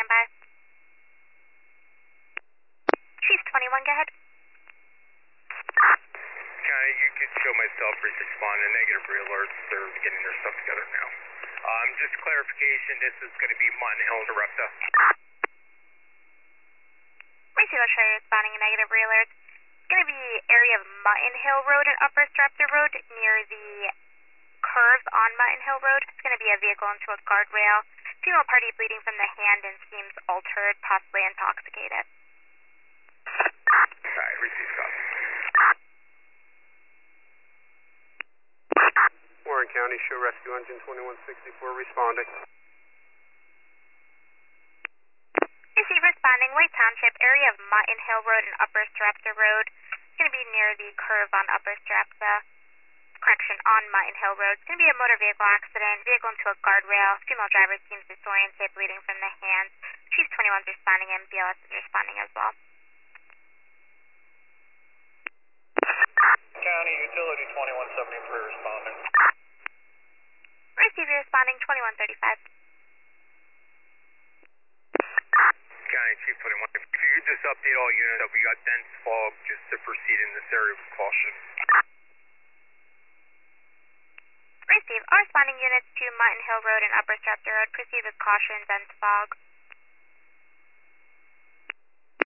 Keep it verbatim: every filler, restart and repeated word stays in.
standby. Chief twenty-one, go ahead. County, you could show myself respond to negative re-alerts. They're getting their stuff together now. Um, just clarification, this is going to be Mutton Hill to Repta. Receive, I'll show you responding to negative re-alerts. It's going to be area of Mutton Hill Road and Upper Strepta Road near the curve on Mutton Hill Road. It's going to be a vehicle into a guardrail. Female party bleeding from the hand and seems altered, possibly intoxicated. Alright, receive copy. Warren County, show rescue engine twenty-one sixty-four responding. Receive responding, White Township, area of Mutton Hill Road and Upper Strepta Road. It's going to be near the curve on Upper Strepta. Correction, on Mutton Hill Road. It's going to be a motor vehicle accident. Vehicle into a guardrail. Female driver seems disoriented, bleeding from the hands. Chief twenty-one is responding and B L S is responding as well. County, utility twenty-one seventy-three responding. Receive, responding twenty-one thirty-five. County, Chief twenty-one, if you could just update all units that we got dense fog just to proceed in this area with caution. Receive, all responding units to Mutton Hill Road and Upper Strepta Road. Proceed with caution, dense fog.